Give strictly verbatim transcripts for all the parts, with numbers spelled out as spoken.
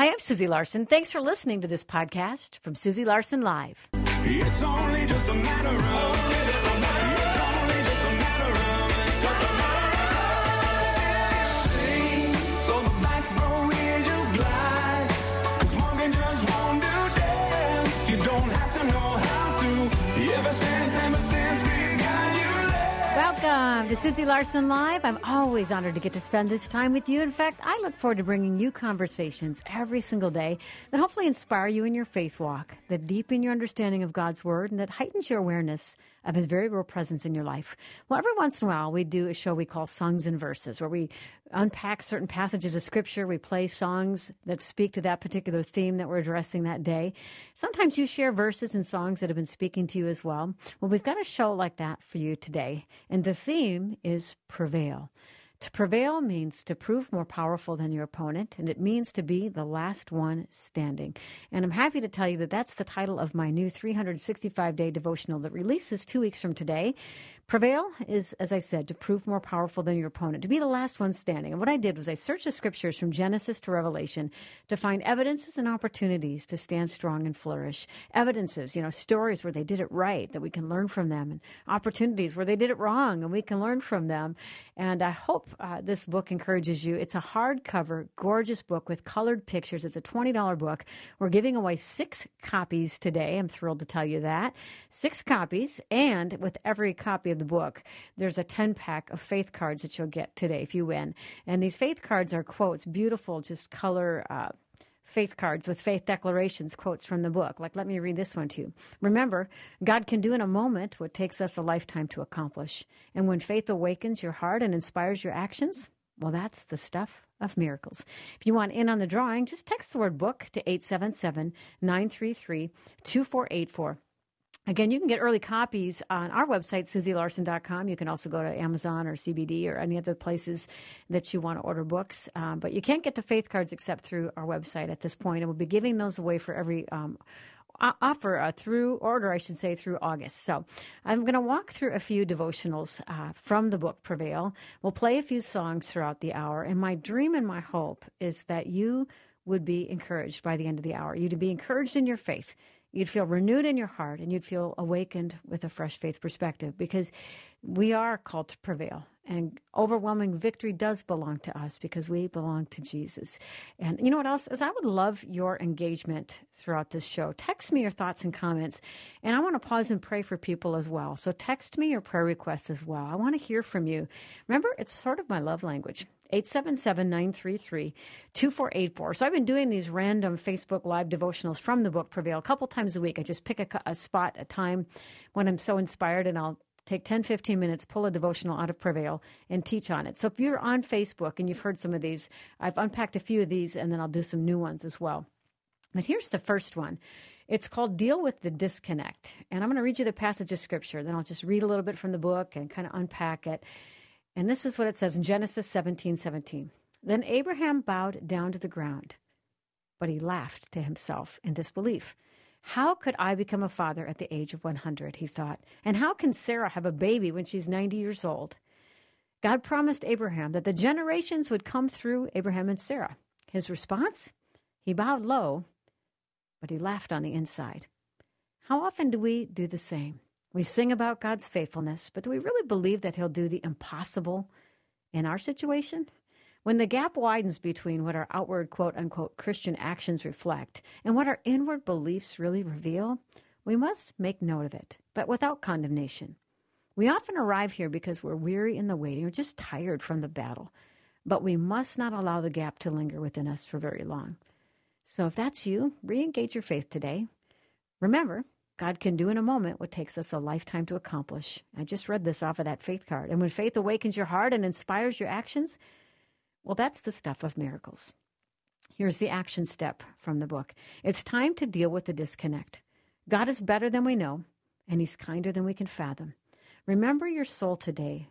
Hi, I'm Susie Larson. Thanks for listening to this podcast from Susie Larson Live. It's only just a matter of, it's only just a matter of time. Sing, so the back row is you glide, 'cause walking just won't do dance. You don't have to know how to, ever since, ever since we've got you there. Welcome to Susie Larson Live. I'm always honored to get to spend this time with you. In fact, I look forward to bringing you conversations every single day that hopefully inspire you in your faith walk, that deepen your understanding of God's Word, and that heightens your awareness of His very real presence in your life. Well, every once in a while, we do a show we call Songs and Verses, where we unpack certain passages of Scripture. We play songs that speak to that particular theme that we're addressing that day. Sometimes you share verses and songs that have been speaking to you as well. Well, we've got a show like that for you today, and the theme is Prevail. To prevail means to prove more powerful than your opponent, and it means to be the last one standing. And I'm happy to tell you that that's the title of my new three hundred sixty-five day devotional that releases two weeks from today. Prevail is, as I said, to prove more powerful than your opponent, to be the last one standing. And what I did was I searched the Scriptures from Genesis to Revelation to find evidences and opportunities to stand strong and flourish. Evidences, you know, stories where they did it right, that we can learn from them, and opportunities where they did it wrong, and we can learn from them. And I hope uh, this book encourages you. It's a hardcover, gorgeous book with colored pictures. It's a twenty dollars book. We're giving away six copies today. I'm thrilled to tell you that. Six copies, and with every copy of the book, there's a ten pack of faith cards that you'll get today if you win. And these faith cards are quotes, beautiful, just color uh, faith cards with faith declarations, quotes from the book. Like, let me read this one to you. Remember, God can do in a moment what takes us a lifetime to accomplish. And when faith awakens your heart and inspires your actions, well, that's the stuff of miracles. If you want in on the drawing, just text the word book to eight seven seven, nine three three, two four eight four. Again, you can get early copies on our website, susie larson dot com. You can also go to Amazon or C B D or any other places that you want to order books. Um, but you can't get the faith cards except through our website at this point. And we'll be giving those away for every um, offer uh, through order, I should say, through August. So I'm going to walk through a few devotionals uh, from the book Prevail. We'll play a few songs throughout the hour. And my dream and my hope is that you would be encouraged by the end of the hour. You to be encouraged in your faith. You'd feel renewed in your heart, and you'd feel awakened with a fresh faith perspective, because we are called to prevail. And overwhelming victory does belong to us because we belong to Jesus. And you know what else? Is I would love your engagement throughout this show. Text me your thoughts and comments. And I want to pause and pray for people as well. So text me your prayer requests as well. I want to hear from you. Remember, it's sort of my love language. eight seven seven, nine three three, two four eight four. So I've been doing these random Facebook Live devotionals from the book Prevail a couple times a week. I just pick a, a spot, a time when I'm so inspired, and I'll take ten, fifteen minutes, pull a devotional out of Prevail, and teach on it. So if you're on Facebook and you've heard some of these, I've unpacked a few of these, and then I'll do some new ones as well. But here's the first one. It's called Deal with the Disconnect. And I'm going to read you the passage of Scripture. Then I'll just read a little bit from the book and kind of unpack it. And this is what it says in Genesis seventeen seventeen. Then Abraham bowed down to the ground, but he laughed to himself in disbelief. How could I become a father at the age of one hundred, he thought, and how can Sarah have a baby when she's ninety years old? God promised Abraham that the generations would come through Abraham and Sarah. His response? He bowed low, but he laughed on the inside. How often do we do the same? We sing about God's faithfulness, but do we really believe that he'll do the impossible in our situation? When the gap widens between what our outward, quote-unquote, Christian actions reflect and what our inward beliefs really reveal, we must make note of it, but without condemnation. We often arrive here because we're weary in the waiting or just tired from the battle, but we must not allow the gap to linger within us for very long. So if that's you, re-engage your faith today. Remember, God can do in a moment what takes us a lifetime to accomplish. I just read this off of that faith card. And when faith awakens your heart and inspires your actions, well, that's the stuff of miracles. Here's the action step from the book. It's time to deal with the disconnect. God is better than we know, and he's kinder than we can fathom. Remember your soul today.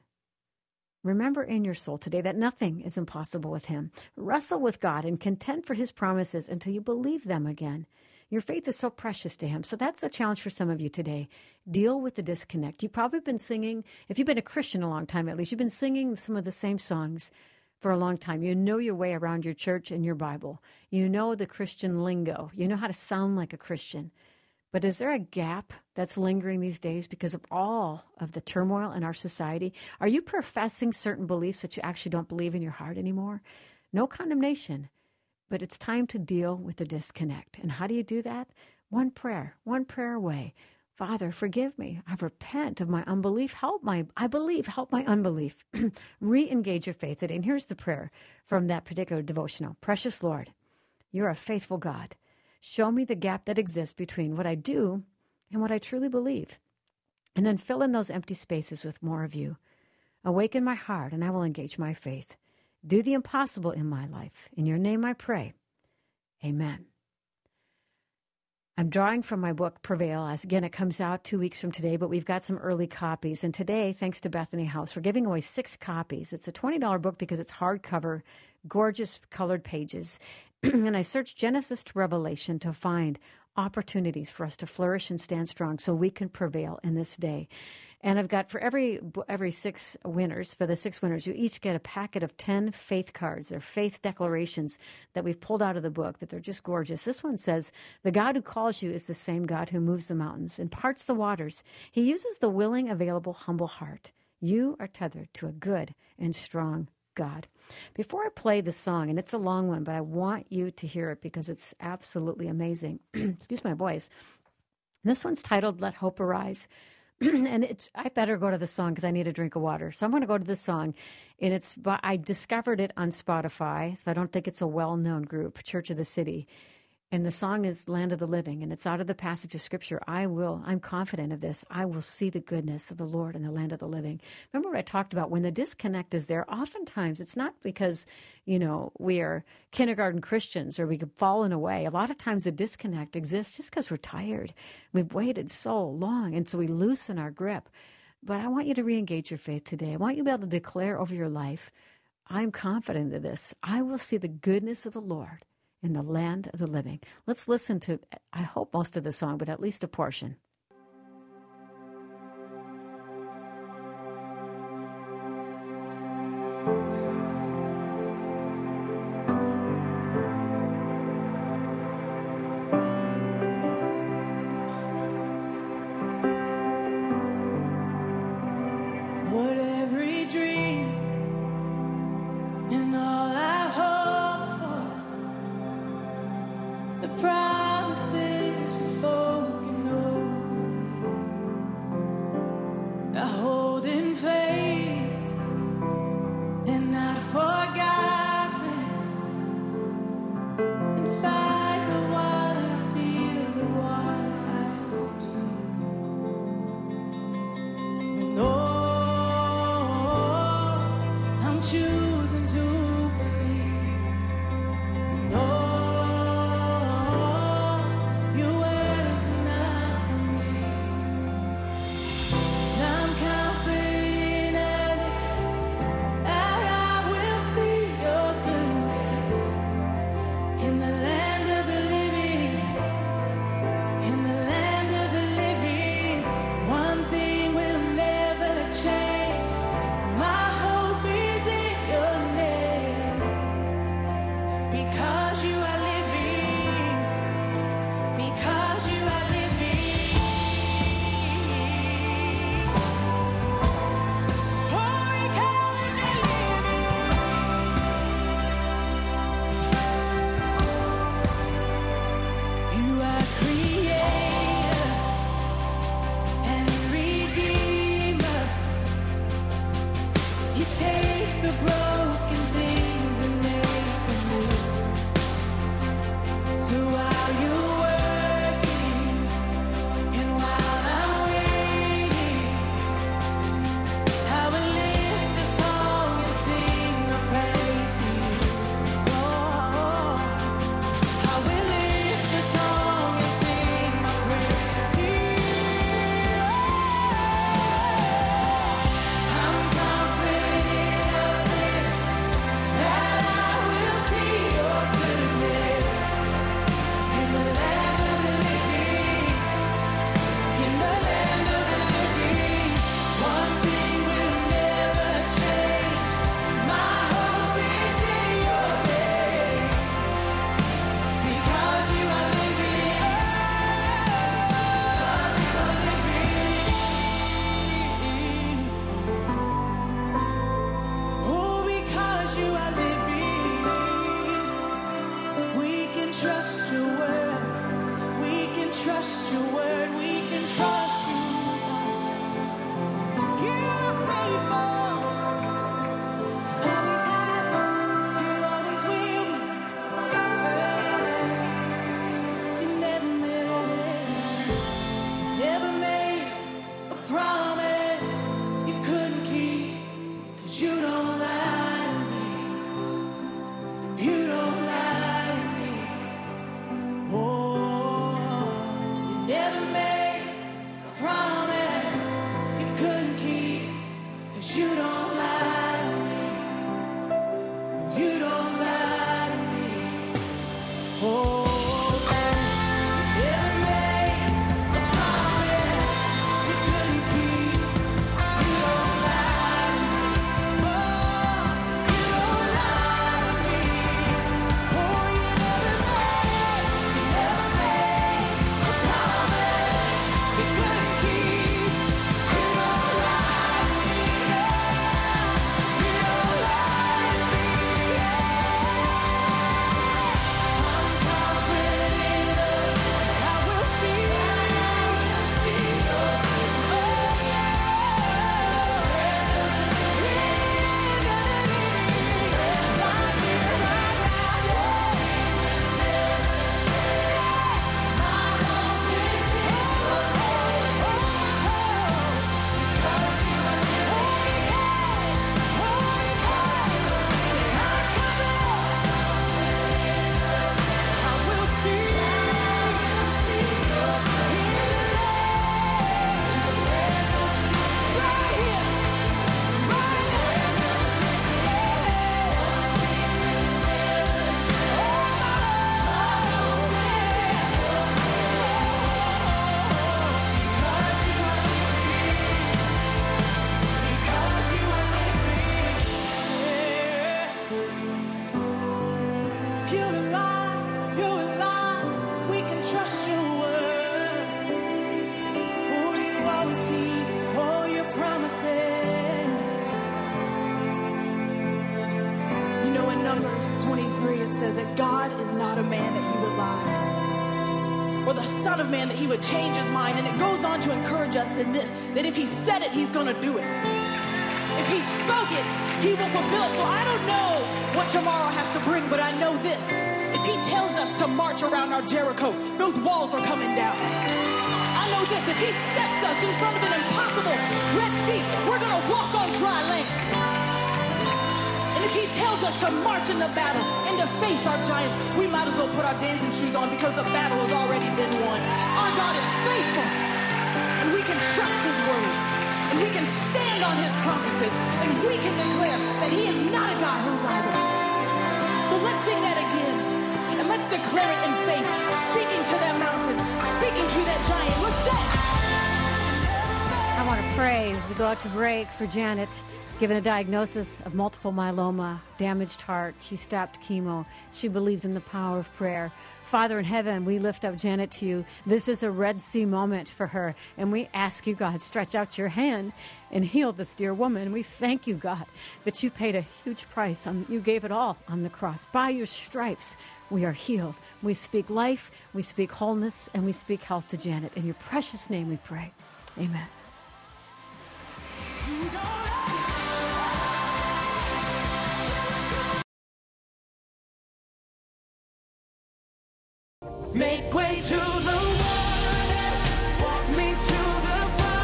Remember in your soul today that nothing is impossible with him. Wrestle with God and contend for his promises until you believe them again. Your faith is so precious to him. So that's a challenge for some of you today. Deal with the disconnect. You've probably been singing, if you've been a Christian a long time at least, you've been singing some of the same songs for a long time. You know your way around your church and your Bible. You know the Christian lingo. You know how to sound like a Christian. But is there a gap that's lingering these days because of all of the turmoil in our society? Are you professing certain beliefs that you actually don't believe in your heart anymore? No condemnation, but it's time to deal with the disconnect. And how do you do that? One prayer, one prayer away. Father, forgive me. I repent of my unbelief. Help my, I believe, help my unbelief. Re-engage your faith today. And here's the prayer from that particular devotional. Precious Lord, you're a faithful God. Show me the gap that exists between what I do and what I truly believe. And then fill in those empty spaces with more of you. Awaken my heart, and I will engage my faith. Do the impossible in my life. In your name I pray. Amen. I'm drawing from my book, Prevail. As again, it comes out two weeks from today, but we've got some early copies. And today, thanks to Bethany House, we're giving away six copies. It's a twenty dollars book because it's hardcover, gorgeous colored pages. And I searched Genesis to Revelation to find opportunities for us to flourish and stand strong so we can prevail in this day. And I've got for every every six winners, for the six winners, you each get a packet of ten faith cards. They're faith declarations that we've pulled out of the book, that they're just gorgeous. This one says, the God who calls you is the same God who moves the mountains and parts the waters. He uses the willing, available, humble heart. You are tethered to a good and strong God. Before I play the song, and it's a long one, but I want you to hear it because it's absolutely amazing. Excuse my voice. This one's titled, Let Hope Arise. And it's, I better go to the song because I need a drink of water. So I'm going to go to the song. And it's, I discovered it on Spotify, so I don't think it's a well-known group, Church of the City. And the song is Land of the Living, and it's out of the passage of Scripture. I will, I'm confident of this. I will see the goodness of the Lord in the land of the living. Remember what I talked about? When the disconnect is there, oftentimes it's not because, you know, we are kindergarten Christians or we've fallen away. A lot of times the disconnect exists just because we're tired. We've waited so long, and so we loosen our grip. But I want you to re-engage your faith today. I want you to be able to declare over your life, I'm confident of this. I will see the goodness of the Lord in the land of the living. Let's listen to, I hope, most of the song, but at least a portion. I will lift a song and sing. in verse twenty-three, it says that God is not a man that he would lie, or the son of man that he would change his mind. And it goes on to encourage us in this, that if he said it, he's going to do it. If he spoke it, he will fulfill it. So I don't know what tomorrow has to bring, but I know this. If he tells us to march around our Jericho, those walls are coming down. I know this. If he sets us in front of an impossible Red Sea, we're going to walk on dry land. And if he tells us to march in the battle and to face our giants, we might as well put our dancing shoes on because the battle has already been won. Our God is faithful, and we can trust his word, and we can stand on his promises, and we can declare that he is not a God who lies to us. So let's sing that again, and let's declare it in faith, speaking to that mountain, speaking to that giant. What's that? I want to pray as we go out to break for Janet, given a diagnosis of multiple myeloma, damaged heart. She stopped chemo. She believes in the power of prayer. Father in heaven, we lift up Janet to you. This is a Red Sea moment for her. And we ask you, God, stretch out your hand and heal this dear woman. We thank you, God, that you paid a huge price. On, you gave it all on the cross. By your stripes, we are healed. We speak life, we speak wholeness, and we speak health to Janet. In your precious name we pray. Amen. Make way through the waters, walk me through the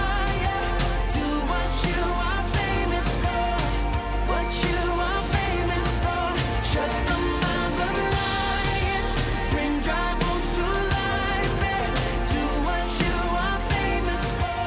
fire. Do what you are famous for, what you are famous for. Shut the mouths of lions, bring dry bones to life. Do what you are famous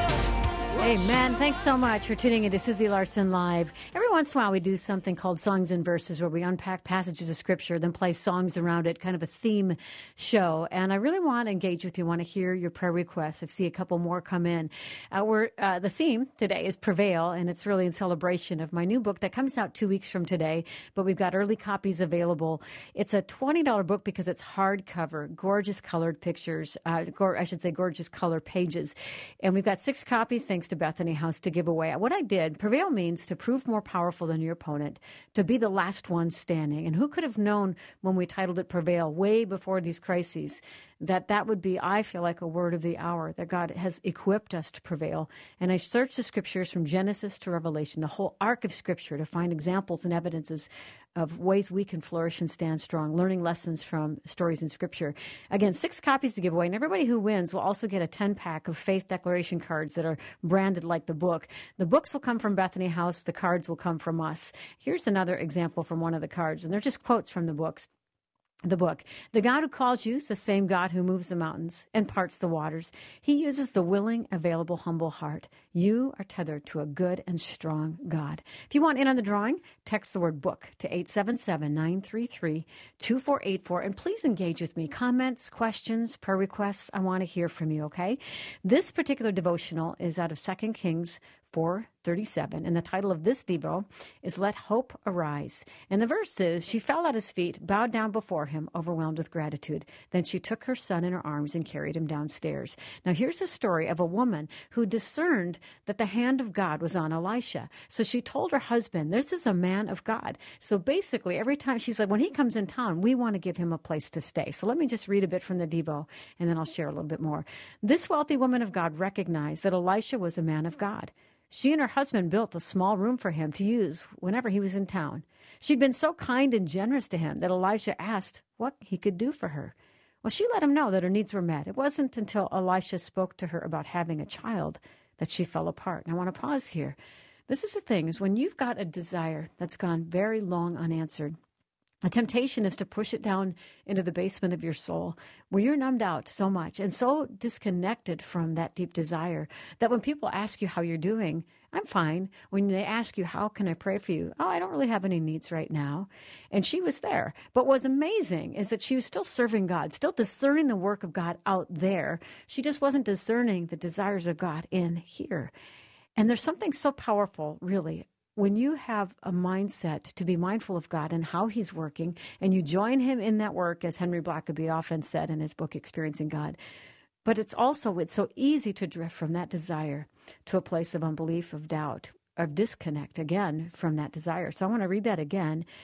for. Amen. Thanks so much for tuning in to Susie Larson Live. Every once in a while we do something called Songs and Verses, where we unpack passages of Scripture, then play songs around it, kind of a theme show. And I really want to engage with you, want to hear your prayer requests. I see a couple more come in. Uh, we're, uh, the theme today is Prevail, and it's really in celebration of my new book that comes out two weeks from today, but we've got early copies available. It's a twenty dollars book because it's hardcover, gorgeous colored pictures, uh, go- I should say gorgeous color pages. And we've got six copies, thanks to Bethany House, to give away. What I did, Prevail means to prove more powerful than your opponent, to be the last one standing. And who could have known when we titled it Prevail way before these crises that that would be, I feel like, a word of the hour, that God has equipped us to prevail. And I searched the Scriptures from Genesis to Revelation, the whole arc of Scripture, to find examples and evidences of ways we can flourish and stand strong, learning lessons from stories in Scripture. Again, six copies to give away, and everybody who wins will also get a ten-pack of faith declaration cards that are branded like the book. The books will come from Bethany House. The cards will come from us. Here's another example from one of the cards, and they're just quotes from the books. The book. The God who calls you is the same God who moves the mountains and parts the waters. He uses the willing, available, humble heart. You are tethered to a good and strong God. If you want in on the drawing, text the word book to eight seven seven, nine three three, two four eight four. And please engage with me. Comments, questions, prayer requests. I want to hear from you, okay? This particular devotional is out of Second Kings four thirty-seven, and the title of this devo is Let Hope Arise. And the verse is, she fell at his feet, bowed down before him, overwhelmed with gratitude. Then she took her son in her arms and carried him downstairs. Now here's a story of a woman who discerned that the hand of God was on Elisha. So she told her husband, this is a man of God. So basically, every time she's like, when he comes in town, we want to give him a place to stay. So let me just read a bit from the devo, and then I'll share a little bit more. This wealthy woman of God recognized that Elisha was a man of God. She and her husband built a small room for him to use whenever he was in town. She'd been so kind and generous to him that Elisha asked what he could do for her. Well, she let him know that her needs were met. It wasn't until Elisha spoke to her about having a child that she fell apart. And I want to pause here. This is the thing, is when you've got a desire that's gone very long unanswered, the temptation is to push it down into the basement of your soul, where you're numbed out so much and so disconnected from that deep desire that when people ask you how you're doing, I'm fine. When they ask you, how can I pray for you? Oh, I don't really have any needs right now. And she was there. But what's amazing is that she was still serving God, still discerning the work of God out there. She just wasn't discerning the desires of God in here. And there's something so powerful, really, when you have a mindset to be mindful of God and how he's working, and you join him in that work, as Henry Blackaby often said in his book, Experiencing God. But it's also, it's so easy to drift from that desire to a place of unbelief, of doubt, of disconnect, again, from that desire. So I want to read that again.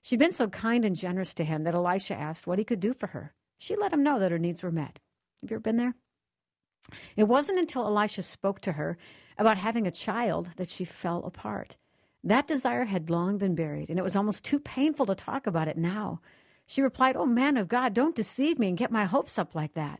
She'd been so kind and generous to him that Elisha asked what he could do for her. She let him know that her needs were met. Have you ever been there? It wasn't until Elisha spoke to her about having a child that she fell apart. That desire had long been buried, and it was almost too painful to talk about it now. She replied, "Oh, man of God, don't deceive me and get my hopes up like that."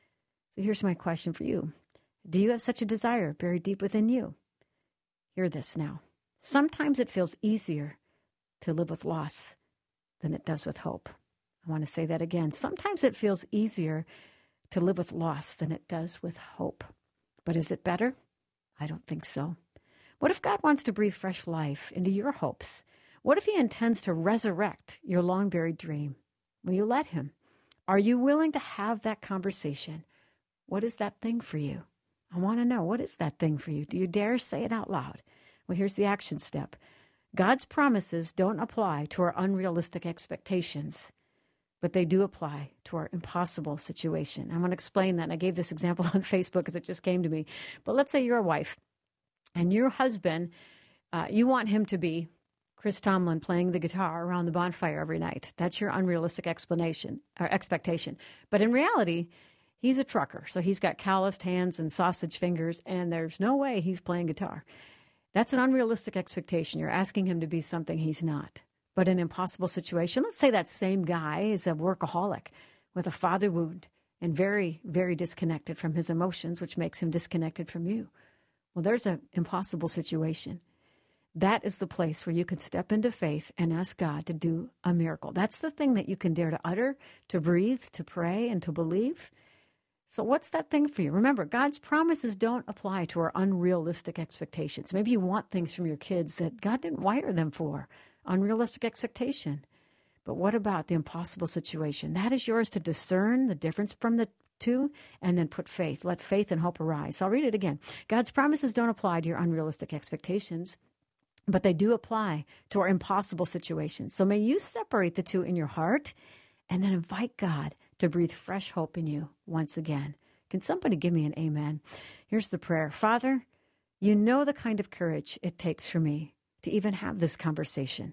So here's my question for you. Do you have such a desire buried deep within you? Hear this now. Sometimes it feels easier to live with loss than it does with hope. I want to say that again. Sometimes it feels easier to live with loss than it does with hope. But is it better? I don't think so. What if God wants to breathe fresh life into your hopes? What if he intends to resurrect your long-buried dream? Will you let him? Are you willing to have that conversation? What is that thing for you? I want to know, what is that thing for you? Do you dare say it out loud? Well, here's the action step. God's promises don't apply to our unrealistic expectations, but they do apply to our impossible situation. I'm going to explain that. And I gave this example on Facebook because it just came to me. But let's say you're a wife and your husband, uh, you want him to be Chris Tomlin playing the guitar around the bonfire every night. That's your unrealistic explanation or expectation. But in reality, he's a trucker. So he's got calloused hands and sausage fingers, and there's no way he's playing guitar. That's an unrealistic expectation. You're asking him to be something he's not. But an impossible situation, let's say that same guy is a workaholic with a father wound and very, very disconnected from his emotions, which makes him disconnected from you. Well, there's an impossible situation. That is the place where you can step into faith and ask God to do a miracle. That's the thing that you can dare to utter, to breathe, to pray, and to believe. So what's that thing for you? Remember, God's promises don't apply to our unrealistic expectations. Maybe you want things from your kids that God didn't wire them for. Unrealistic expectation. But what about the impossible situation? That is yours to discern the difference from the two and then put faith. Let faith and hope arise. So I'll read it again. God's promises don't apply to your unrealistic expectations, but they do apply to our impossible situations. So may you separate the two in your heart and then invite God to breathe fresh hope in you once again. Can somebody give me an amen? Here's the prayer. Father, you know the kind of courage it takes for me to even have this conversation.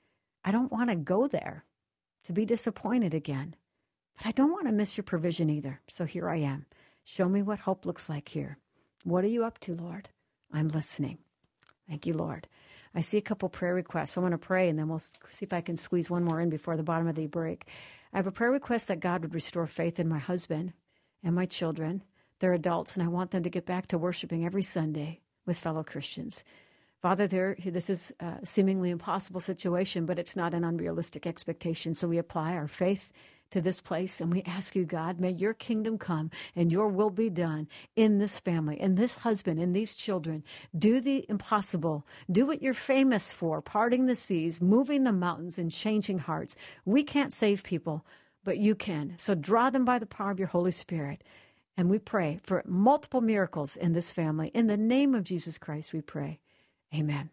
I don't want to go there to be disappointed again, but I don't want to miss your provision either. So here I am. Show me what hope looks like here. What are you up to, Lord? I'm listening. Thank you, Lord. I see a couple prayer requests. I want to pray, and then we'll see if I can squeeze one more in before the bottom of the break. I have a prayer request that God would restore faith in my husband and my children. They're adults, and I want them to get back to worshiping every Sunday with fellow Christians. Father, there, this is a seemingly impossible situation, but it's not an unrealistic expectation. So we apply our faith to this place, and we ask you, God, may your kingdom come and your will be done in this family, in this husband, in these children. Do the impossible. Do what you're famous for, parting the seas, moving the mountains, and changing hearts. We can't save people, but you can. So draw them by the power of your Holy Spirit. And we pray for multiple miracles in this family. In the name of Jesus Christ, we pray. Amen.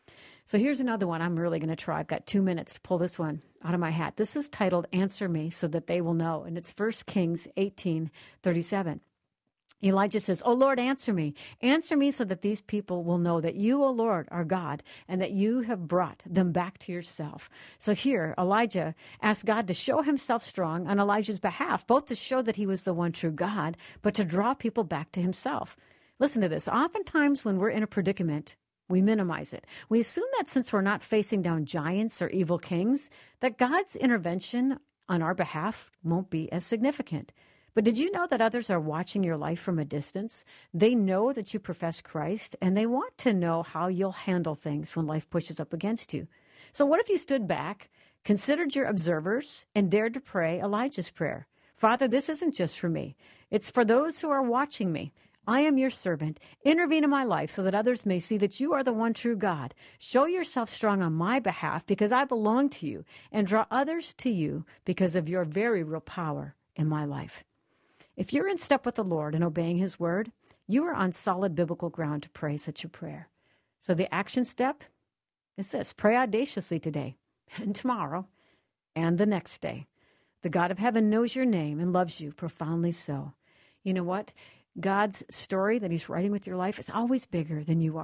So here's another one I'm really going to try. I've got two minutes to pull this one out of my hat. This is titled, Answer Me So That They Will Know. And it's First Kings eighteen thirty-seven. Elijah says, "O Lord, answer me. Answer me so that these people will know that you, O Lord, are God, and that you have brought them back to yourself." So here, Elijah asked God to show himself strong on Elijah's behalf, both to show that he was the one true God, but to draw people back to himself. Listen to this. Oftentimes when we're in a predicament, we minimize it. We assume that since we're not facing down giants or evil kings, that God's intervention on our behalf won't be as significant. But did you know that others are watching your life from a distance? They know that you profess Christ, and they want to know how you'll handle things when life pushes up against you. So what if you stood back, considered your observers, and dared to pray Elijah's prayer? Father, this isn't just for me. It's for those who are watching me. I am your servant. Intervene in my life so that others may see that you are the one true God. Show yourself strong on my behalf because I belong to you, and draw others to you because of your very real power in my life. If you're in step with the Lord and obeying his word, you are on solid biblical ground to pray such a prayer. So the action step is this: pray audaciously today and tomorrow and the next day. The God of heaven knows your name and loves you profoundly so. You know what? God's story that he's writing with your life is always bigger than you are.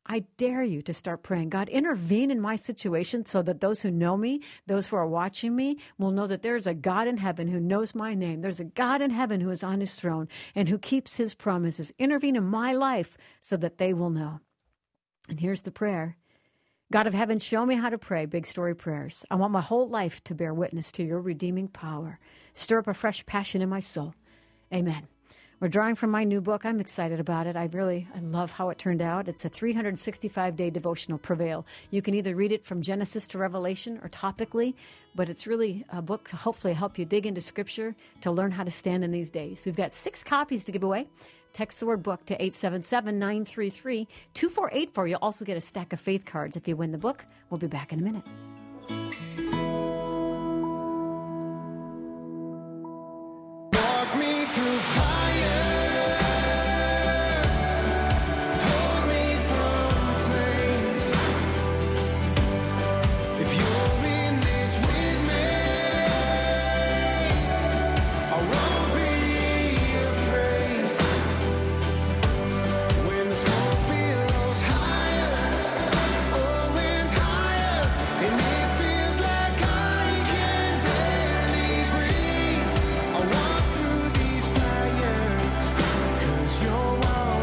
I dare you to start praying. God, intervene in my situation so that those who know me, those who are watching me, will know that there's a God in heaven who knows my name. There's a God in heaven who is on his throne and who keeps his promises. Intervene in my life so that they will know. And here's the prayer. God of heaven, show me how to pray big story prayers. I want my whole life to bear witness to your redeeming power. Stir up a fresh passion in my soul. Amen. We're drawing from my new book. I'm excited about it. I really, I love how it turned out. It's a three hundred sixty-five day devotional, Prevail. You can either read it from Genesis to Revelation or topically, but it's really a book to hopefully help you dig into Scripture to learn how to stand in these days. We've got six copies to give away. Text the word book to eight seven seven, nine three three, two four eight four. You'll also get a stack of faith cards if you win the book. We'll be back in a minute. Walk me through fire, pull me from flames. If you're in this with me, I won't be afraid. When the smoke billows higher, oh, winds higher, and it feels like I can barely breathe. I walk through these fires, 'cause you're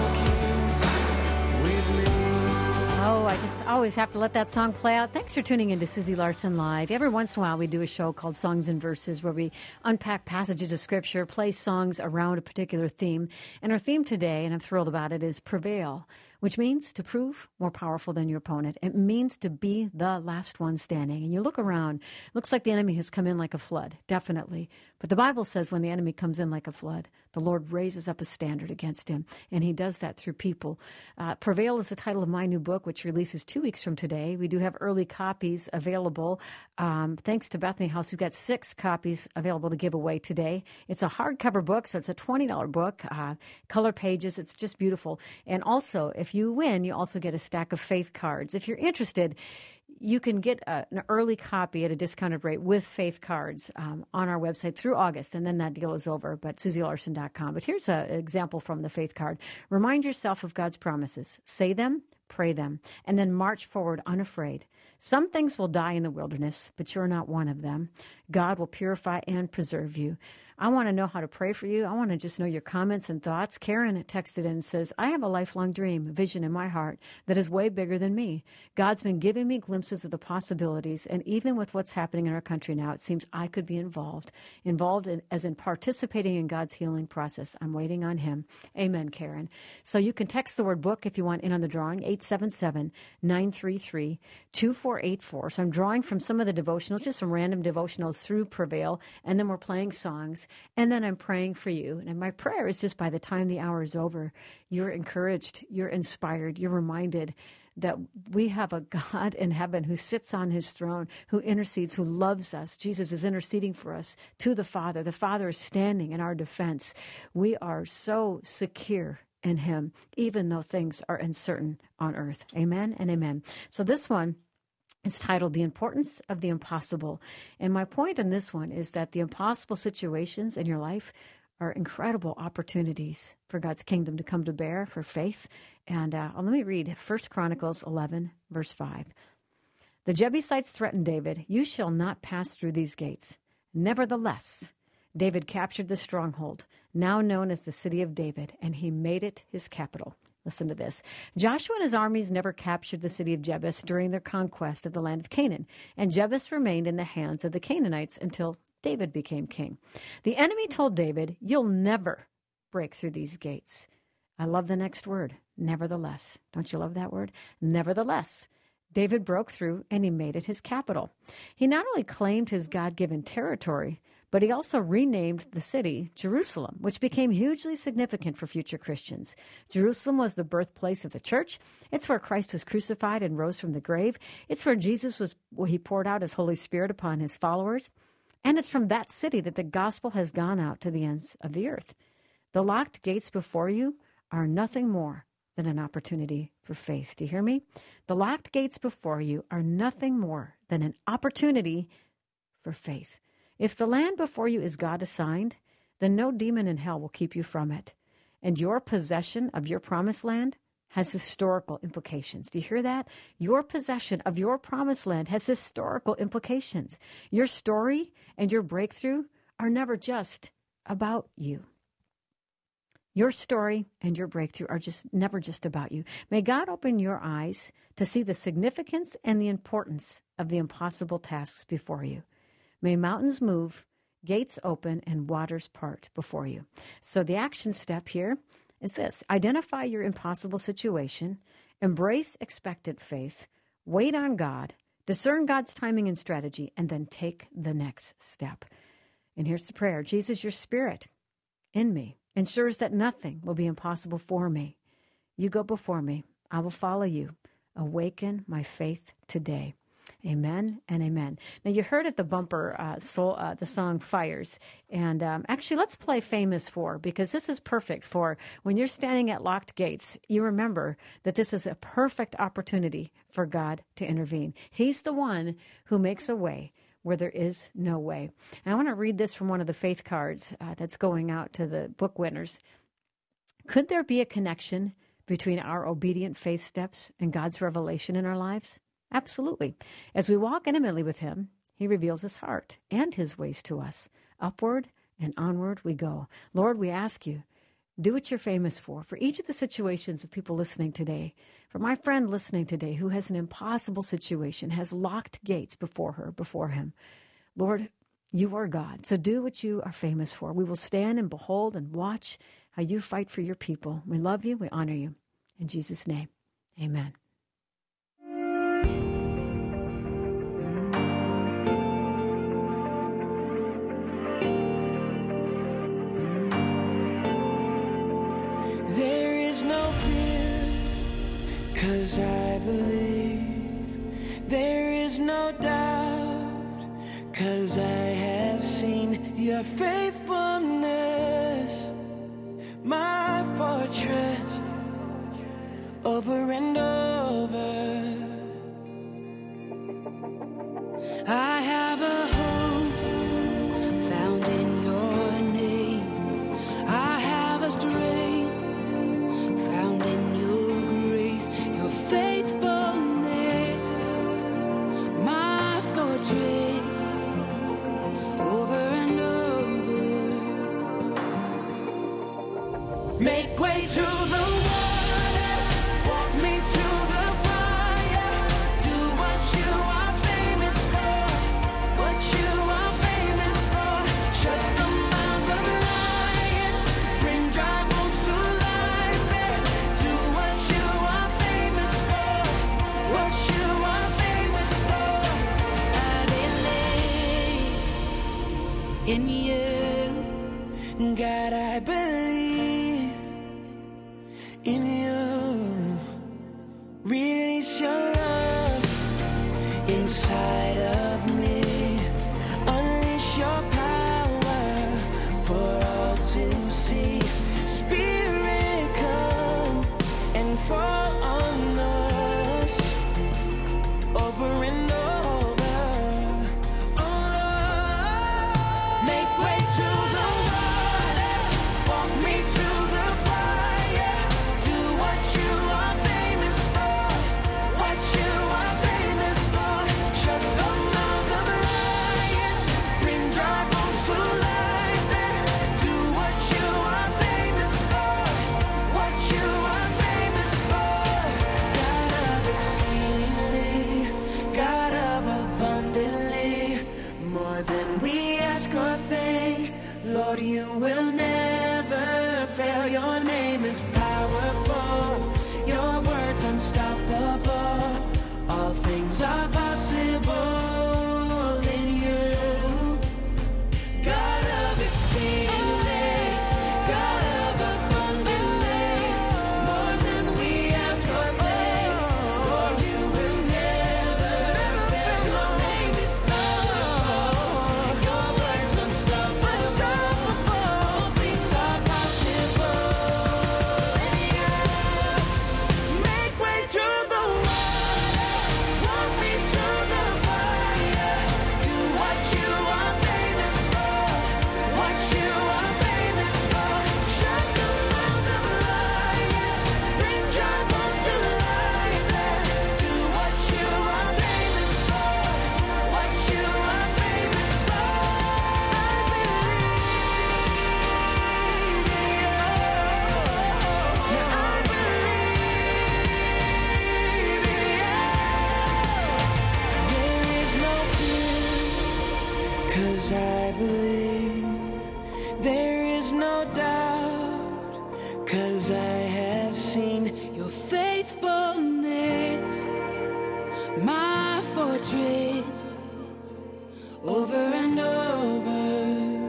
walking with me. Oh, I just always have to let that song play out. Thanks for tuning in to Susie Larson Live. Every once in a while, we do a show called Songs and Verses where we unpack passages of Scripture, play songs around a particular theme. And our theme today, and I'm thrilled about it, is Prevail, which means to prove more powerful than your opponent. It means to be the last one standing. And you look around, looks like the enemy has come in like a flood, definitely. But the Bible says when the enemy comes in like a flood, the Lord raises up a standard against him, and he does that through people. Uh, Prevail is the title of my new book, which releases two weeks from today. We do have early copies available. Um, thanks to Bethany House, we've got six copies available to give away today. It's a hardcover book, so it's a twenty dollars book, uh, color pages. It's just beautiful. And also, if you win, you also get a stack of faith cards. If you're interested, you can get a, an early copy at a discounted rate with faith cards um, on our website through August, and then that deal is over, but susie larson dot com. But here's a, an example from the faith card. Remind yourself of God's promises. Say them, pray them, and then march forward unafraid. Some things will die in the wilderness, but you're not one of them. God will purify and preserve you. I want to know how to pray for you. I want to just know your comments and thoughts. Karen texted in and says, I have a lifelong dream, a vision in my heart that is way bigger than me. God's been giving me glimpses of the possibilities, and even with what's happening in our country now, it seems I could be involved, involved in, as in participating in God's healing process. I'm waiting on him. Amen, Karen. So you can text the word book if you want in on the drawing, eight seven seven, nine three three, two four eight four. So I'm drawing from some of the devotionals, just some random devotionals through Prevail, and then we're playing songs. And then I'm praying for you. And my prayer is just by the time the hour is over, you're encouraged, you're inspired, you're reminded that we have a God in heaven who sits on his throne, who intercedes, who loves us. Jesus is interceding for us to the Father. The Father is standing in our defense. We are so secure in him, even though things are uncertain on earth. Amen and amen. So this one, it's titled The Importance of the Impossible. And my point in this one is that the impossible situations in your life are incredible opportunities for God's kingdom to come to bear, for faith. And uh, let me read First Chronicles eleven, verse five. The Jebusites threatened David, you shall not pass through these gates. Nevertheless, David captured the stronghold, now known as the City of David, and he made it his capital. Listen to this. Joshua and his armies never captured the city of Jebus during their conquest of the land of Canaan, and Jebus remained in the hands of the Canaanites until David became king. The enemy told David, you'll never break through these gates. I love the next word, nevertheless. Don't you love that word? Nevertheless, David broke through and he made it his capital. He not only claimed his God-given territory, but he also renamed the city Jerusalem, which became hugely significant for future Christians. Jerusalem was the birthplace of the church. It's where Christ was crucified and rose from the grave. It's where Jesus was, where he poured out his Holy Spirit upon his followers. And it's from that city that the gospel has gone out to the ends of the earth. The locked gates before you are nothing more than an opportunity for faith. Do you hear me? The locked gates before you are nothing more than an opportunity for faith. If the land before you is God assigned, then no demon in hell will keep you from it. And your possession of your promised land has historical implications. Do you hear that? Your possession of your promised land has historical implications. Your story and your breakthrough are never just about you. Your story and your breakthrough are just never just about you. May God open your eyes to see the significance and the importance of the impossible tasks before you. May mountains move, gates open, and waters part before you. So the action step here is this. Identify your impossible situation, embrace expectant faith, wait on God, discern God's timing and strategy, and then take the next step. And here's the prayer. Jesus, your Spirit in me ensures that nothing will be impossible for me. You go before me. I will follow you. Awaken my faith today. Amen and amen. Now, you heard at the bumper uh, soul, uh, the song Fires. And um, actually, let's play Famous For, because this is perfect for when you're standing at locked gates. You remember that this is a perfect opportunity for God to intervene. He's the one who makes a way where there is no way. And I want to read this from one of the faith cards uh, that's going out to the book winners. Could there be a connection between our obedient faith steps and God's revelation in our lives? Absolutely. As we walk intimately with him, he reveals his heart and his ways to us. Upward and onward we go. Lord, we ask you, do what you're famous for, for each of the situations of people listening today, for my friend listening today who has an impossible situation, has locked gates before her, before him. Lord, you are God, so do what you are famous for. We will stand and behold and watch how you fight for your people. We love you. We honor you. In Jesus' name, amen. There is no fear, 'cause I believe. There is no doubt, 'cause I have seen your faithfulness, my fortress, over and over. I have a hope found in your name. I have a strength found in your grace, your faithfulness, my fortress, over and over. Make way through the waters, walk me through the fire, do what you are famous for, what you are famous for. Shut the mouths of lions, bring dry bones to life, yeah. Do what you are famous for, what you are famous for. I believe in you, God, I believe in you. Release your love inside of me. Unleash your power for all to see. Spirit, come and fall on us, over and over. Oh, make way through the waters, walk me through the fire. Do what you are famous for, what you are famous for. Shut the mouths of lions, bring dry bones to life, yeah. Do what you are famous for, what you are famous for. God of exceedingly, God of abundantly, more than we ask or think. Lord, you will never fail. Your name is powerful, your word's unstoppable. All things are possible in you. God of exceedingly, God of abundantly, more than we ask or think. Lord, you will never fail. Your name is powerful, your word's unstoppable. All things are possible. proud, 'cause I have seen your faithfulness, my fortress, over and over.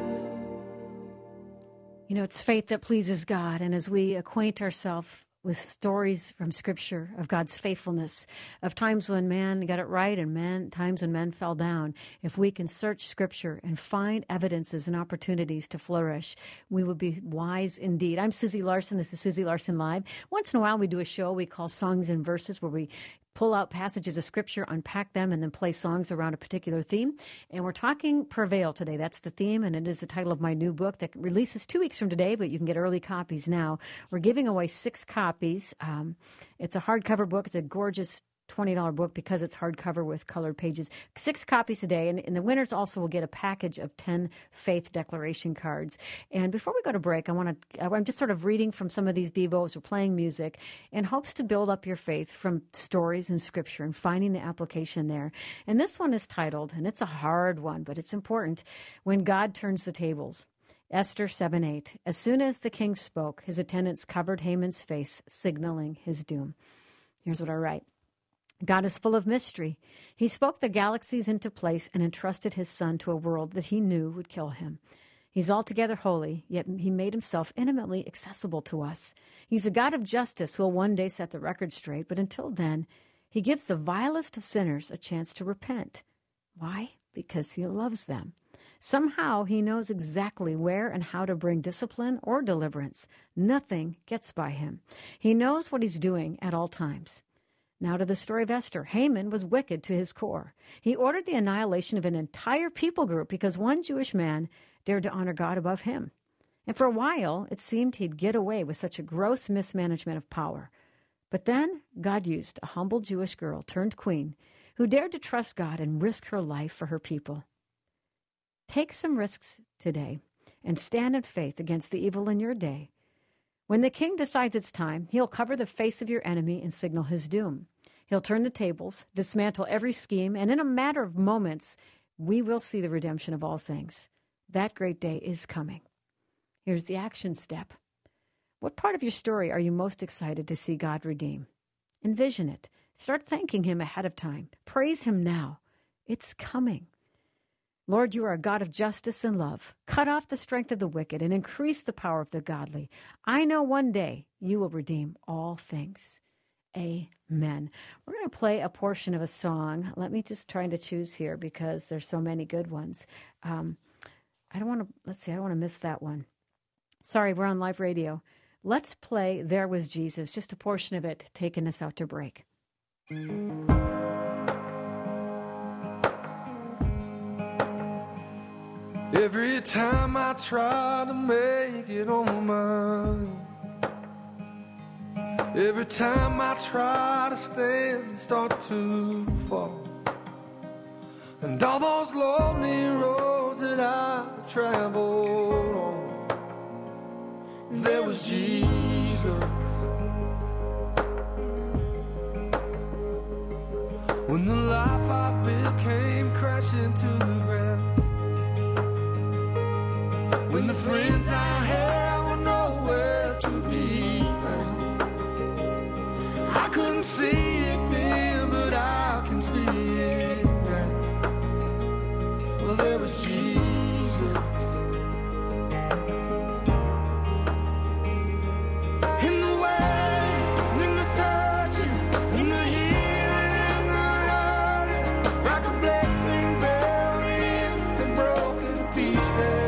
You know, it's faith that pleases God, and as we acquaint ourselves with stories from Scripture of God's faithfulness, of times when man got it right and man, times when men fell down, if we can search Scripture and find evidences and opportunities to flourish, we will be wise indeed. I'm Susie Larson. This is Susie Larson Live. Once in a while, we do a show we call Songs and Verses, where we pull out passages of Scripture, unpack them, and then play songs around a particular theme. And we're talking Prevail today. That's the theme, and it is the title of my new book that releases two weeks from today, but you can get early copies now. We're giving away six copies. Um, it's a hardcover book. It's a gorgeous twenty dollars book because it's hardcover with colored pages. Six copies today, and, and the winners also will get a package of ten faith declaration cards. And before we go to break, I want to, I'm just sort of reading from some of these devos or playing music in hopes to build up your faith from stories in Scripture and finding the application there. And this one is titled, and it's a hard one, but it's important, When God Turns the Tables. Esther seven eight. As soon as the king spoke, his attendants covered Haman's face, signaling his doom. Here's what I write. God is full of mystery. He spoke the galaxies into place and entrusted his son to a world that he knew would kill him. He's altogether holy, yet he made himself intimately accessible to us. He's a God of justice who will one day set the record straight, but until then, he gives the vilest of sinners a chance to repent. Why? Because he loves them. Somehow he knows exactly where and how to bring discipline or deliverance. Nothing gets by him. He knows what he's doing at all times. Now to the story of Esther. Haman was wicked to his core. He ordered the annihilation of an entire people group because one Jewish man dared to honor God above him. And for a while, it seemed he'd get away with such a gross mismanagement of power. But then God used a humble Jewish girl turned queen who dared to trust God and risk her life for her people. Take some risks today and stand in faith against the evil in your day. When the king decides it's time, he'll cover the face of your enemy and signal his doom. He'll turn the tables, dismantle every scheme, and in a matter of moments, we will see the redemption of all things. That great day is coming. Here's the action step. What part of your story are you most excited to see God redeem? Envision it. Start thanking him ahead of time. Praise him now. It's coming. Lord, you are a God of justice and love. Cut off the strength of the wicked and increase the power of the godly. I know one day you will redeem all things. Amen. We're going to play a portion of a song. Let me just try to choose here because there's so many good ones. Um, I don't want to, let's see, I don't want to miss that one. Sorry, we're on live radio. Let's play There Was Jesus, just a portion of it, taking us out to break. Every time I try to make it on my own, every time I try to stand, start to fall. And all those lonely roads that I've traveled on, there was Jesus. When the life I built came crashing to the ground, when the friends I had were nowhere to be found, I couldn't see it then, but I can see it now. Well, there was Jesus. In the way, in the searching, in the healing, the hurting, like a blessing buried in the broken pieces.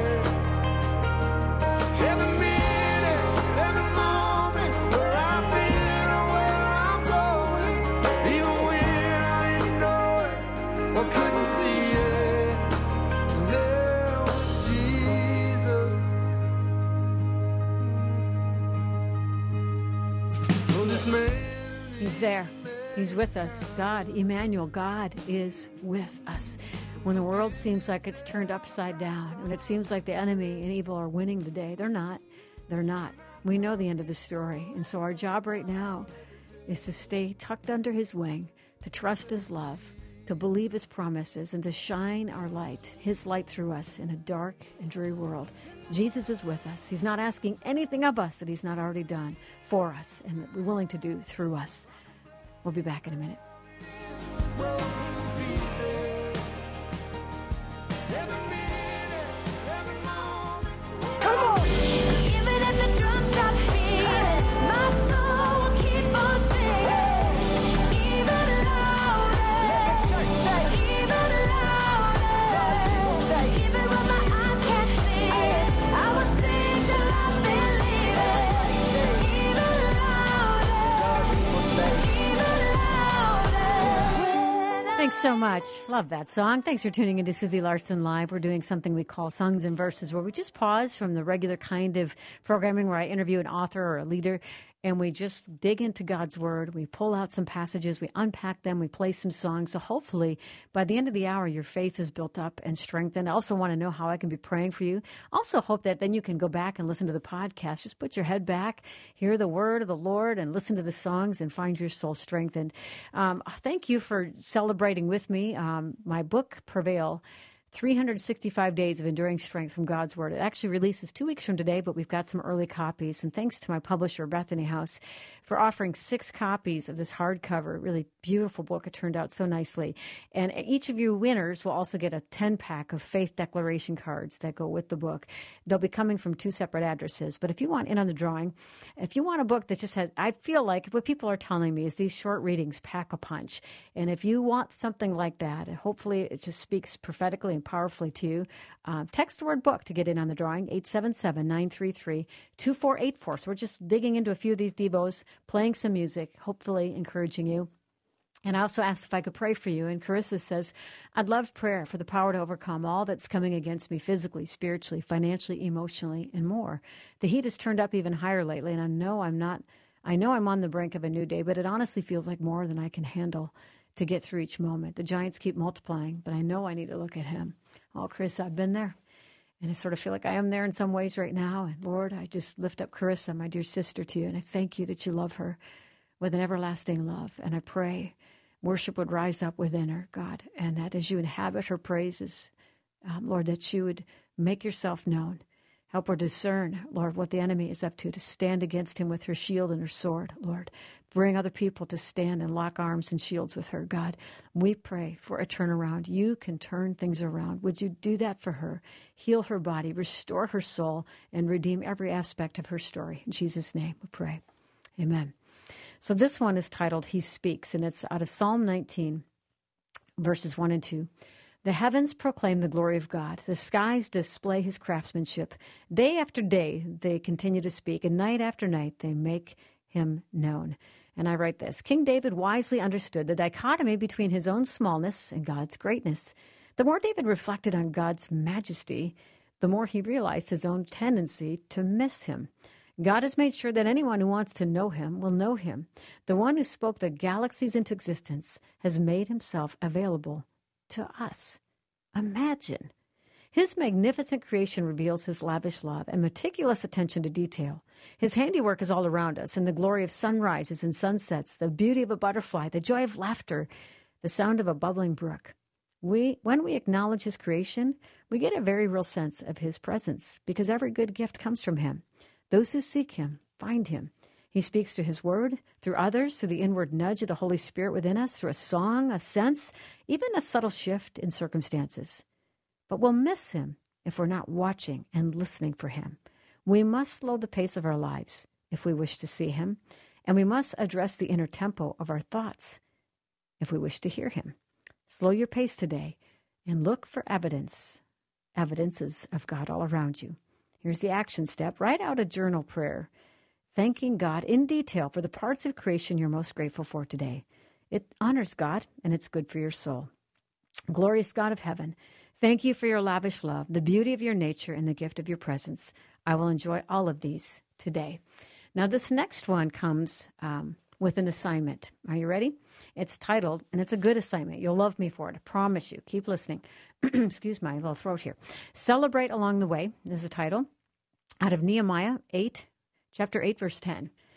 He's there. He's with us. God, Emmanuel, God is with us. When the world seems like it's turned upside down and it seems like the enemy and evil are winning the day, they're not. They're not. We know the end of the story. And so our job right now is to stay tucked under his wing, to trust his love, to believe his promises and to shine our light, his light through us in a dark and dreary world. Jesus is with us. He's not asking anything of us that he's not already done for us and that we're willing to do through us. We'll be back in a minute. Thanks so much. Love that song. Thanks for tuning into Susie Larson Live. We're doing something we call Songs and Verses, where we just pause from the regular kind of programming where I interview an author or a leader, and we just dig into God's Word. We pull out some passages, we unpack them, we play some songs. So hopefully by the end of the hour, your faith is built up and strengthened. I also want to know how I can be praying for you. Also hope that then you can go back and listen to the podcast. Just put your head back, hear the word of the Lord, and listen to the songs and find your soul strengthened. Um, thank you for celebrating with me. Um, my book, Prevail, three hundred sixty-five Days of Enduring Strength from God's Word. It actually releases two weeks from today, but we've got some early copies. And thanks to my publisher, Bethany House, for offering six copies of this hardcover, really beautiful book. It turned out so nicely. And each of you winners will also get a ten-pack of faith declaration cards that go with the book. They'll be coming from two separate addresses. But if you want in on the drawing, if you want a book that just has, I feel like what people are telling me is these short readings pack a punch. And if you want something like that, hopefully it just speaks prophetically and powerfully to you, uh, text the word book to get in on the drawing, eight seven seven, nine three three, two four eight four. So we're just digging into a few of these devos, playing some music, hopefully encouraging you. And I also asked if I could pray for you. And Carissa says, I'd love prayer for the power to overcome all that's coming against me physically, spiritually, financially, emotionally, and more. The heat has turned up even higher lately, and I know I'm not, I know I'm on the brink of a new day, but it honestly feels like more than I can handle to get through each moment. The giants keep multiplying, but I know I need to look at him. Oh, Chris, I've been there. And I sort of feel like I am there in some ways right now. And Lord, I just lift up Carissa, my dear sister, to you. And I thank you that you love her with an everlasting love. And I pray worship would rise up within her, God. And that as you inhabit her praises, um, Lord, that you would make yourself known. Help her discern, Lord, what the enemy is up to, to stand against him with her shield and her sword, Lord. Bring other people to stand and lock arms and shields with her, God. We pray for a turnaround. You can turn things around. Would you do that for her? Heal her body, restore her soul, and redeem every aspect of her story. In Jesus' name we pray. Amen. So this one is titled, He Speaks, and it's out of Psalm nineteen, verses one and two. The heavens proclaim the glory of God. The skies display his craftsmanship. Day after day, they continue to speak, and night after night, they make him known. And I write this, King David wisely understood the dichotomy between his own smallness and God's greatness. The more David reflected on God's majesty, the more he realized his own tendency to miss him. God has made sure that anyone who wants to know him will know him. The one who spoke the galaxies into existence has made himself available to us. Imagine. His magnificent creation reveals his lavish love and meticulous attention to detail. His handiwork is all around us, and the glory of sunrises and sunsets, the beauty of a butterfly, the joy of laughter, the sound of a bubbling brook. We, when we acknowledge his creation, we get a very real sense of his presence, because every good gift comes from him. Those who seek him find him. He speaks through his word, through others, through the inward nudge of the Holy Spirit within us, through a song, a sense, even a subtle shift in circumstances. But we'll miss him if we're not watching and listening for him. We must slow the pace of our lives if we wish to see him, and we must address the inner tempo of our thoughts if we wish to hear him. Slow your pace today and look for evidence, evidences of God all around you. Here's the action step. Write out a journal prayer, thanking God in detail for the parts of creation you're most grateful for today. It honors God, and it's good for your soul. Glorious God of heaven, thank you for your lavish love, the beauty of your nature, and the gift of your presence. I will enjoy all of these today. Now, this next one comes um, with an assignment. Are you ready? It's titled, and it's a good assignment. You'll love me for it. I promise you. Keep listening. Excuse my little throat here. Celebrate Along the Way is the title, out of Nehemiah eight, chapter eight, verse ten.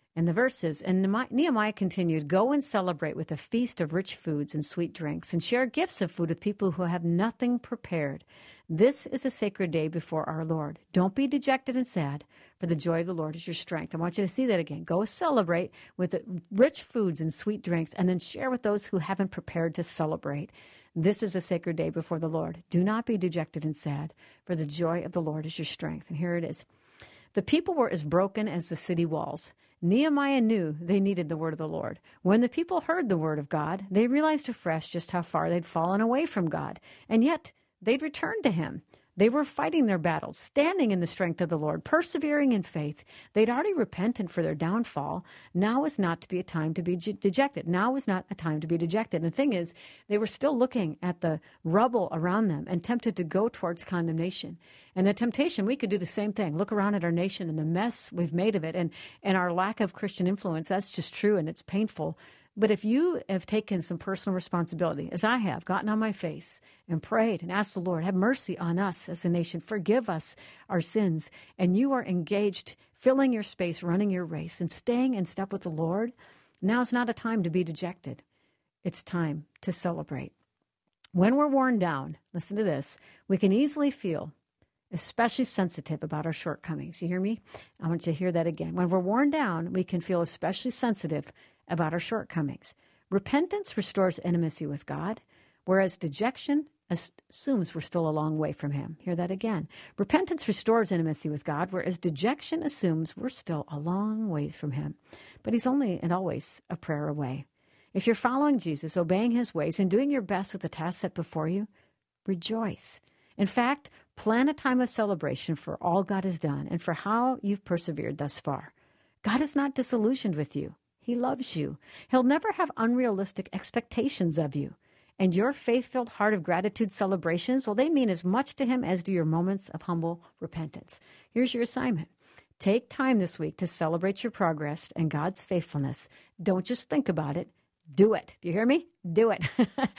And the verse is, and Nehemiah continued, go and celebrate with a feast of rich foods and sweet drinks, and share gifts of food with people who have nothing prepared. This is a sacred day before our Lord. Don't be dejected and sad, for the joy of the Lord is your strength. I want you to see that again. Go celebrate with the rich foods and sweet drinks, and then share with those who haven't prepared to celebrate. This is a sacred day before the Lord. Do not be dejected and sad, for the joy of the Lord is your strength. And here it is. The people were as broken as the city walls. Nehemiah knew they needed the word of the Lord. When the people heard the word of God, they realized afresh just how far they'd fallen away from God. And yet, they'd returned to him. They were fighting their battles, standing in the strength of the Lord, persevering in faith. They'd already repented for their downfall. Now was not to be a time to be dejected. Now was not a time to be dejected. And the thing is, they were still looking at the rubble around them and tempted to go towards condemnation. And the temptation, we could do the same thing. Look around at our nation and the mess we've made of it and, and our lack of Christian influence. That's just true, and it's painful. But if you have taken some personal responsibility, as I have, gotten on my face and prayed and asked the Lord, have mercy on us as a nation, forgive us our sins, and you are engaged, filling your space, running your race, and staying in step with the Lord, now's not a time to be dejected. It's time to celebrate. When we're worn down, listen to this, we can easily feel especially sensitive about our shortcomings. You hear me? I want you to hear that again. When we're worn down, we can feel especially sensitive about our shortcomings. Repentance restores intimacy with God, whereas dejection assumes we're still a long way from him. Hear that again. Repentance restores intimacy with God, whereas dejection assumes we're still a long ways from him. But he's only and always a prayer away. If you're following Jesus, obeying his ways, and doing your best with the task set before you, rejoice. In fact, plan a time of celebration for all God has done and for how you've persevered thus far. God is not disillusioned with you. He loves you. He'll never have unrealistic expectations of you. And your faith-filled heart of gratitude celebrations, well, they mean as much to him as do your moments of humble repentance. Here's your assignment. Take time this week to celebrate your progress and God's faithfulness. Don't just think about it. Do it. Do you hear me? Do it.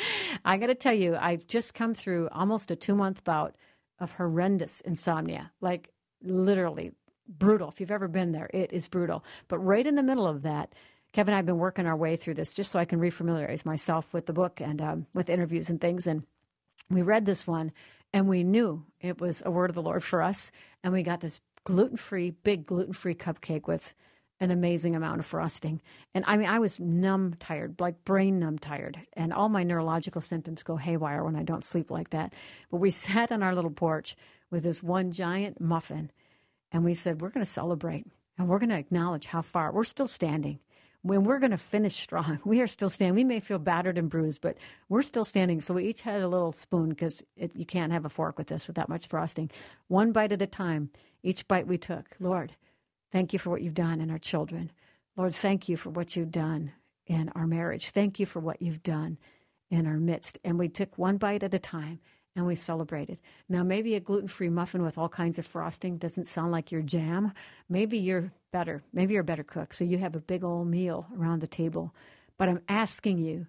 I got to tell you, I've just come through almost a two-month bout of horrendous insomnia, like literally brutal. If you've ever been there, it is brutal. But right in the middle of that, Kevin and I have been working our way through this just so I can refamiliarize myself with the book and um, with interviews and things. And we read this one, and we knew it was a word of the Lord for us. And we got this gluten-free, big gluten-free cupcake with an amazing amount of frosting. And I mean, I was numb tired, like brain numb tired. And all my neurological symptoms go haywire when I don't sleep like that. But we sat on our little porch with this one giant muffin, and we said, we're going to celebrate, and we're going to acknowledge how far. We're still standing. When we're going to finish strong, we are still standing. We may feel battered and bruised, but we're still standing. So we each had a little spoon because you can't have a fork with this with that much frosting. One bite at a time, each bite we took. Lord, thank you for what you've done in our children. Lord, thank you for what you've done in our marriage. Thank you for what you've done in our midst. And we took one bite at a time, and we celebrated. Now, maybe a gluten-free muffin with all kinds of frosting doesn't sound like your jam. Maybe you're better. Maybe you're a better cook, so you have a big old meal around the table. But I'm asking you,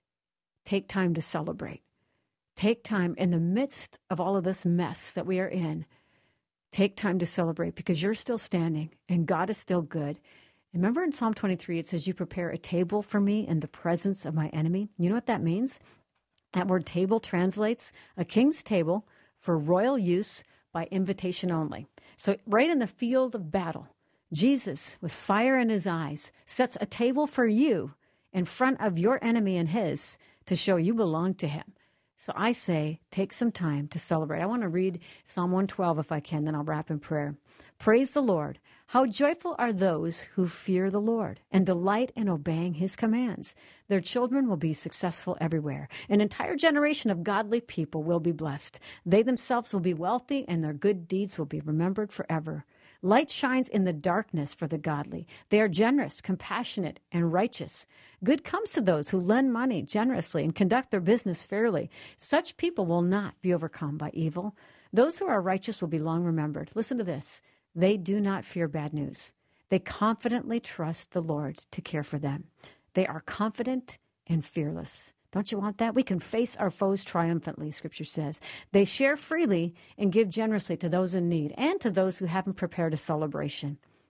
take time to celebrate. Take time in the midst of all of this mess that we are in. Take time to celebrate because you're still standing and God is still good. Remember in Psalm twenty-three, it says, you prepare a table for me in the presence of my enemy. You know what that means? That word table translates a king's table for royal use by invitation only. So right in the field of battle, Jesus, with fire in his eyes, sets a table for you in front of your enemy and his to show you belong to him. So I say, take some time to celebrate. I want to read Psalm one twelve if I can, then I'll wrap in prayer. Praise the Lord. How joyful are those who fear the Lord and delight in obeying his commands. Their children will be successful everywhere. An entire generation of godly people will be blessed. They themselves will be wealthy, and their good deeds will be remembered forever. Light shines in the darkness for the godly. They are generous, compassionate, and righteous. Good comes to those who lend money generously and conduct their business fairly. Such people will not be overcome by evil. Those who are righteous will be long remembered. Listen to this. They do not fear bad news. They confidently trust the Lord to care for them. They are confident and fearless. Don't you want that? We can face our foes triumphantly, Scripture says. They share freely and give generously to those in need and to those who haven't prepared a celebration.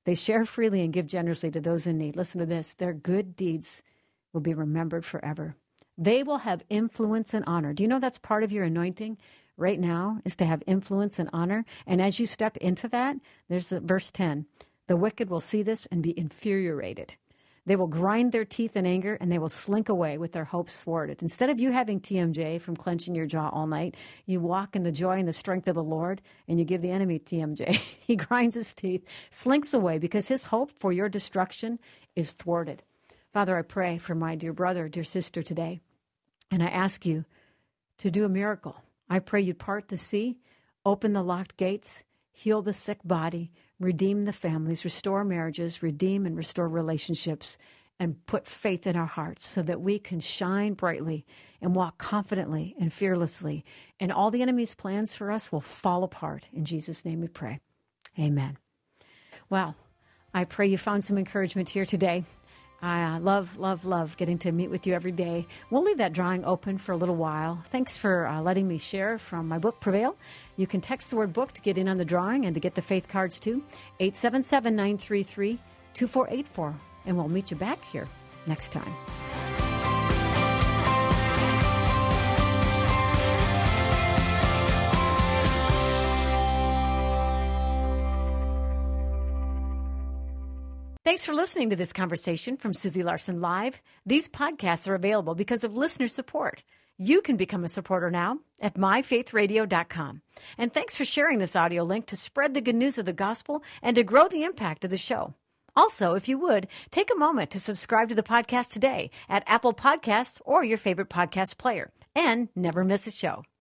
They share freely and give generously to those in need. Listen to this. Their good deeds will be remembered forever. They will have influence and honor. Do you know that's part of your anointing right now, is to have influence and honor? And as you step into that, there's verse ten. The wicked will see this and be infuriated. They will grind their teeth in anger, and they will slink away with their hopes thwarted. Instead of you having T M J from clenching your jaw all night, you walk in the joy and the strength of the Lord, and you give the enemy T M J. He grinds his teeth, slinks away, because his hope for your destruction is thwarted. Father, I pray for my dear brother, dear sister today, and I ask you to do a miracle. I pray you'd part the sea, open the locked gates, heal the sick body, redeem the families, restore marriages, redeem and restore relationships, and put faith in our hearts so that we can shine brightly and walk confidently and fearlessly. And all the enemy's plans for us will fall apart. In Jesus' name we pray. Amen. Well, I pray you found some encouragement here today. I uh, love, love, love getting to meet with you every day. We'll leave that drawing open for a little while. Thanks for uh, letting me share from my book, Prevail. You can text the word book to get in on the drawing and to get the faith cards too. eight seven seven, nine three three, two four eight four. And we'll meet you back here next time. Thanks for listening to this conversation from Susie Larson Live. These podcasts are available because of listener support. You can become a supporter now at my faith radio dot com. And thanks for sharing this audio link to spread the good news of the gospel and to grow the impact of the show. Also, if you would, take a moment to subscribe to the podcast today at Apple Podcasts or your favorite podcast player. And never miss a show.